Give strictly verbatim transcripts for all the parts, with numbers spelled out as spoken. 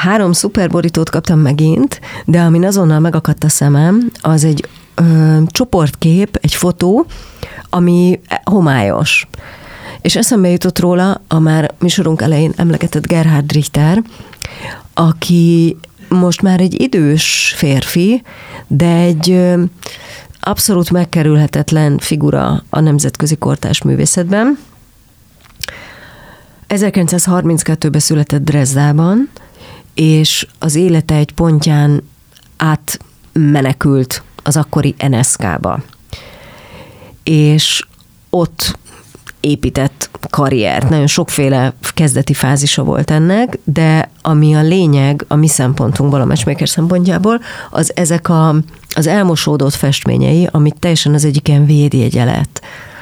három szuper borítót kaptam megint, de amin azonnal megakadt a szemem, az egy ö, csoportkép, egy fotó, ami homályos. És eszembe jutott róla a már műsorunk elején emlegetett Gerhard Richter, aki most már egy idős férfi, de egy ö, abszolút megkerülhetetlen figura a nemzetközi kortárs művészetben. ezerkilencszázharminckettőben született Dresdában, és az élete egy pontján átmenekült az akkori en es ká-ba. És ott épített karriert. Nagyon sokféle kezdeti fázisa volt ennek, de ami a lényeg a mi szempontunkból, a Matchmaker szempontjából, az ezek a, az elmosódott festményei, amit teljesen az egyik ilyen védjegye lett.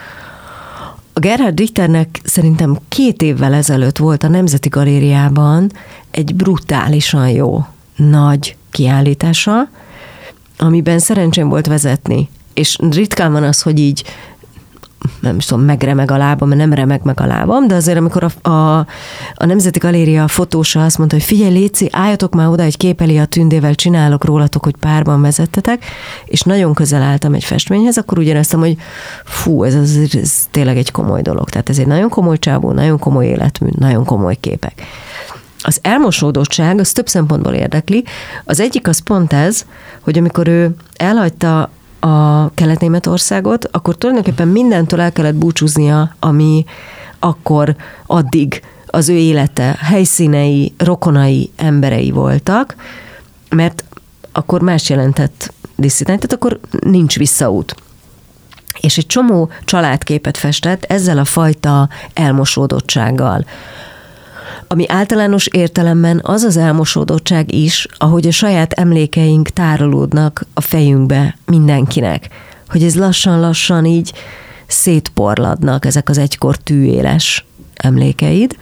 A Gerhard Richternek szerintem két évvel ezelőtt volt a Nemzeti Galériában egy brutálisan jó, nagy kiállítása, amiben szerencsém volt vezetni. És ritkán van az, hogy így nem is tudom, megremeg a lábam, mert nem remeg meg a lábam, de azért amikor a, a, a Nemzeti Galéria fotósa azt mondta, hogy figyelj, Léci, álljatok már oda, egy kép elé a Tündével, csinálok rólatok, hogy párban vezettetek, és nagyon közel álltam egy festményhez, akkor úgy éreztem, hogy fú, ez, ez, ez tényleg egy komoly dolog. Tehát ez egy nagyon komoly csávó, nagyon komoly életmű, nagyon komoly képek. Az elmosódottság, az több szempontból érdekli. Az egyik az pont ez, hogy amikor ő elhagyta a Kelet-Németországot, akkor tulajdonképpen mindentől el kellett búcsúznia, ami akkor addig az ő élete, helyszínei, rokonai, emberei voltak, mert akkor más jelentett disszidens, tehát akkor nincs visszaút. És egy csomó családképet festett ezzel a fajta elmosódottsággal, ami általános értelemben az az elmosódottság is, ahogy a saját emlékeink tárolódnak a fejünkbe mindenkinek, hogy ez lassan-lassan így szétporladnak ezek az egykor tűéles emlékeid.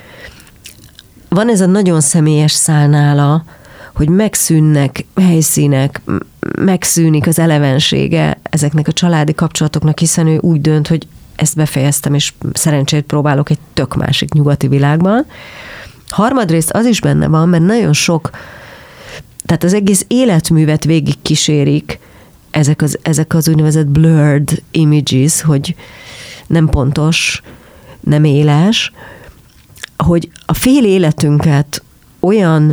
Van ez a nagyon személyes szál nála, hogy megszűnnek helyszínek, megszűnik az elevensége ezeknek a családi kapcsolatoknak, hiszen ő úgy dönt, hogy ezt befejeztem, és szerencsét próbálok egy tök másik nyugati világban. Harmadrészt az is benne van, mert nagyon sok, tehát az egész életművet végig kísérik ezek az, ezek az úgynevezett blurred images, hogy nem pontos, nem éles, hogy a fél életünket olyan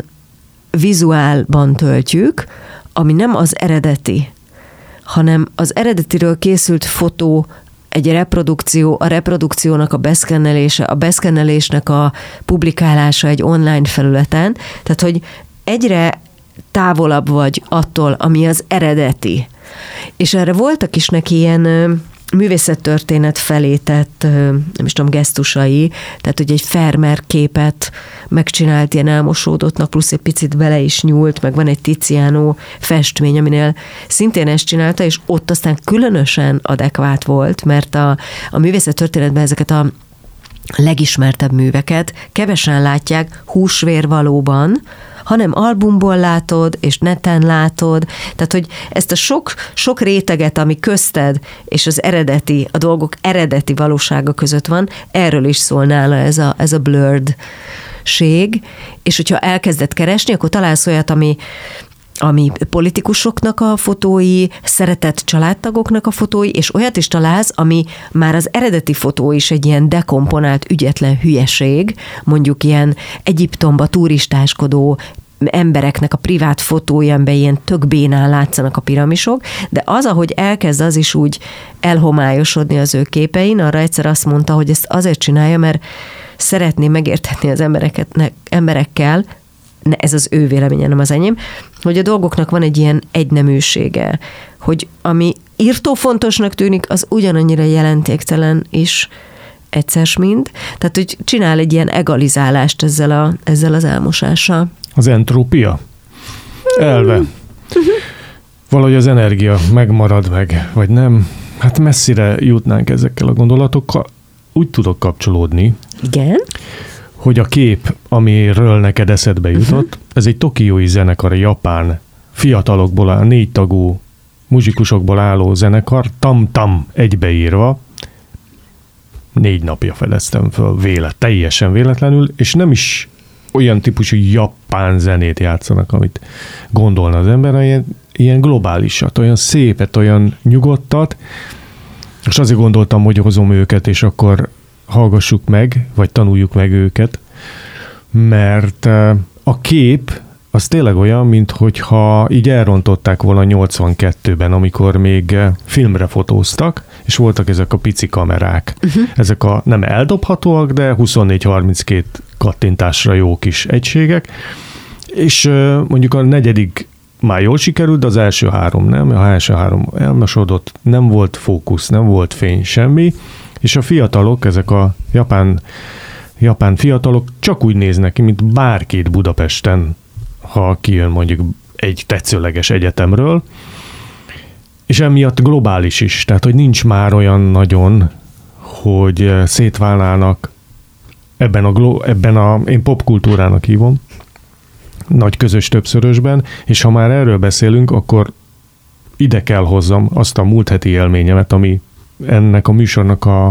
vizuálban töltjük, ami nem az eredeti, hanem az eredetiről készült fotó, egy reprodukció, a reprodukciónak a beszkennelése, a beszkennelésnek a publikálása egy online felületen, tehát hogy egyre távolabb vagy attól, ami az eredeti. És erre voltak is neki ilyen művészettörténet felé tett, nem is tudom, gesztusai, tehát hogy egy Vermeer képet megcsinált ilyen elmosódottnak, plusz egy picit bele is nyúlt, meg van egy Tiziano festmény, aminél szintén ezt csinálta, és ott aztán különösen adekvát volt, mert a, a művészettörténetben ezeket a legismertebb műveket kevesen látják húsvér valóban, hanem albumból látod, és neten látod. Tehát, hogy ezt a sok, sok réteget, ami közted, és az eredeti, a dolgok eredeti valósága között van, erről is szól nála ez a, ez a blurred-ség, és hogyha elkezded keresni, akkor találsz olyat, ami ami politikusoknak a fotói, szeretett családtagoknak a fotói, és olyat is találsz, ami már az eredeti fotó is egy ilyen dekomponált, ügyetlen hülyeség, mondjuk ilyen Egyiptomba turistáskodó embereknek a privát fotói, amiben ilyen tök bénán látszanak a piramisok, de az, ahogy elkezd az is úgy elhomályosodni az ő képein, arra egyszer azt mondta, hogy ezt azért csinálja, mert szeretné megértetni az embereket, emberekkel, ne, ez az ő véleménye, nem az enyém, hogy a dolgoknak van egy ilyen egyneműsége, hogy ami írtó fontosnak tűnik, az ugyanannyira jelentéktelen is egyszer mind. Tehát, hogy csinál egy ilyen egalizálást ezzel, a, ezzel az elmosással. Az entrópia elve. Valahogy az energia megmarad meg, vagy nem. Hát messzire jutnánk ezekkel a gondolatokkal. Úgy tudok kapcsolódni. Igen. Hogy a kép, amiről neked eszedbe jutott, uh-huh. ez egy tokiói zenekar, japán, fiatalokból áll, négy tagú muzsikusokból álló zenekar, tam-tam egybeírva, négy napja fedeztem föl vélet, teljesen véletlenül, és nem is olyan típusú japán zenét játszanak, amit gondolna az ember, ilyen, ilyen globálisat, olyan szépet, olyan nyugodtat, és azért gondoltam, hogy hozom őket, és akkor hallgassuk meg, vagy tanuljuk meg őket, mert a kép az tényleg olyan, minthogyha így elrontották volna nyolcvankettőben, amikor még filmre fotóztak, és voltak ezek a pici kamerák. Uh-huh. Ezek a nem eldobhatóak, de huszonnégy harminckét kattintásra jó kis egységek, és mondjuk a negyedik már jól sikerült, de az első három nem, a első három elmosódott, nem volt fókusz, nem volt fény, semmi, és a fiatalok, ezek a japán, japán fiatalok csak úgy néznek ki, mint bárkit Budapesten, ha kijön mondjuk egy tetszőleges egyetemről, és emiatt globális is, tehát hogy nincs már olyan nagyon, hogy szétválnának ebben a, ebben a én popkultúrának hívom, nagy közös többszörösben, és ha már erről beszélünk, akkor ide kell hozzam azt a múlt heti élményemet, ami ennek a műsornak a,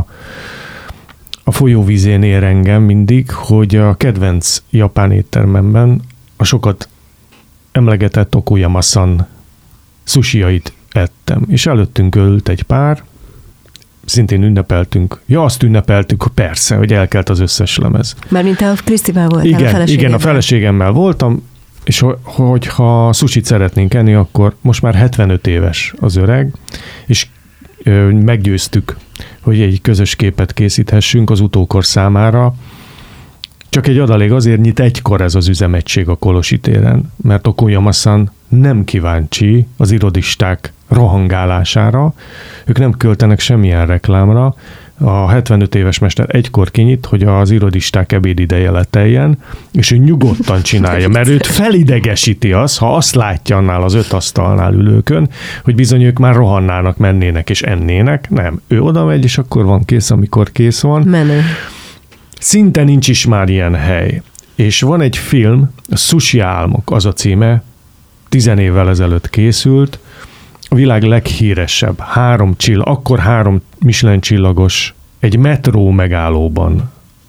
a folyóvízén ér engem mindig, hogy a kedvenc japán éttermemben a sokat emlegetett Okuyama-san sushiait ettem, és előttünk ült egy pár, szintén ünnepeltünk. Ja, azt ünnepeltük, persze, hogy elkelt az összes lemez. Mármint a Krisztivel voltál, igen, a feleségemmel. Igen, a feleségemmel voltam, és hogyha sushit szeretnénk enni, akkor most már hetvenöt éves az öreg, és ö, meggyőztük, hogy egy közös képet készíthessünk az utókor számára. Csak egy adalék, azért nyit egykor ez az üzemegység a Kolosi téren, mert Okuyama-san nem kíváncsi az irodisták rohangálására, ők nem költenek semmilyen reklámra, a hetvenöt éves mester egykor kinyit, hogy az irodisták ebédideje leteljen, és ő nyugodtan csinálja, mert őt felidegesíti az, ha azt látja annál az öt asztalnál ülőkön, hogy bizony ők már rohannának, mennének és ennének. Nem, ő oda megy, és akkor van kész, amikor kész van. Menő. Szinte nincs is már ilyen hely. És van egy film, a Sushi Álmok, az a címe, tizen évvel ezelőtt készült, a világ leghíresebb, három csill, akkor három Michelin csillagos, egy metró megállóban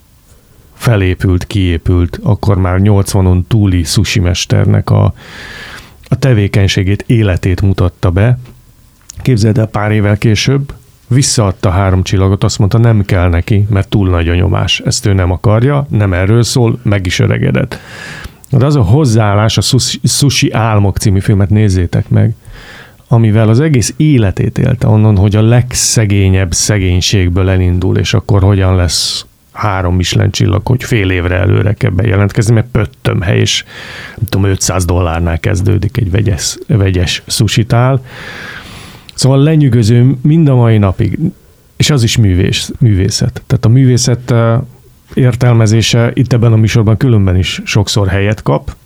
felépült, kiépült, akkor már nyolcvanon túli sushi mesternek a, a tevékenységét, életét mutatta be. Képzeld el, pár évvel később visszaadta három csillagot, azt mondta, nem kell neki, mert túl nagy a nyomás. Ezt ő nem akarja, nem erről szól, meg is öregedett. De az a hozzáállás, a Sushi Álmok című filmet nézzétek meg, amivel az egész életét élte onnan, hogy a legszegényebb szegénységből elindul, és akkor hogyan lesz három Michelin csillag, hogy fél évre előre kell bejelentkezni, mert pöttömhely, és nem tudom, ötszáz dollárnál kezdődik egy vegyes, vegyes susitál. Szóval lenyűgöző mind a mai napig, és az is művés, művészet. Tehát a művészet értelmezése itt ebben a műsorban különben is sokszor helyet kap.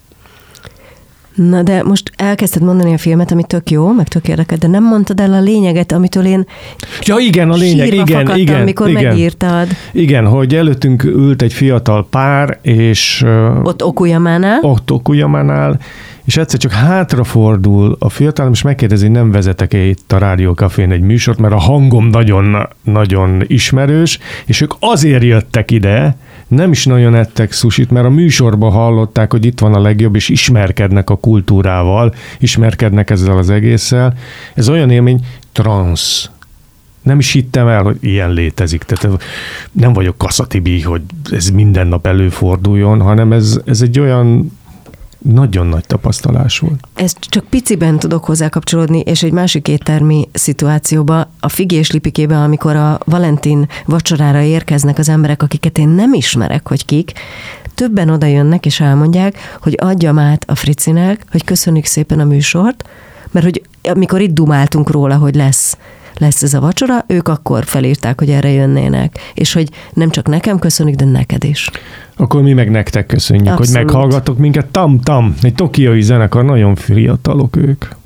Na de most elkezdted mondani a filmet, ami tök jó, meg tök érdekel, de nem mondtad el a lényeget, amitől én ja, igen, a lényeg, igen, fakadtam, igen, amikor igen. megírtad. Igen, hogy előttünk ült egy fiatal pár, és ott Okuyamánál. Ott Okuyamánál, és egyszer csak hátrafordul a fiatal, és megkérdezi, hogy nem vezetek-e itt a Rádió Cafén egy műsort, mert a hangom nagyon, nagyon ismerős, és ők azért jöttek ide, nem is nagyon ettek sushit, mert a műsorban hallották, hogy itt van a legjobb, és ismerkednek a kultúrával, ismerkednek ezzel az egésszel. Ez olyan élmény, transz. Nem is hittem el, hogy ilyen létezik. Tehát nem vagyok Kassa-Tibi, hogy ez minden nap előforduljon, hanem ez, ez egy olyan nagyon nagy tapasztalás volt. Ezt csak piciben tudok hozzá kapcsolódni, és egy másik éttermi szituációba, a Figi és Lipikében, amikor a Valentin vacsorára érkeznek az emberek, akiket én nem ismerek, hogy kik, többen oda jönnek és elmondják, hogy adjam át a Fricinek, hogy köszönjük szépen a műsort, mert hogy amikor itt dumáltunk róla, hogy lesz lesz ez a vacsora, ők akkor felírták, hogy erre jönnének, és hogy nem csak nekem köszönik, de neked is. Akkor mi meg nektek köszönjük, abszolút, hogy meghallgatok minket. Tam Tam, egy tokiói zenekar, nagyon fiatalok ők.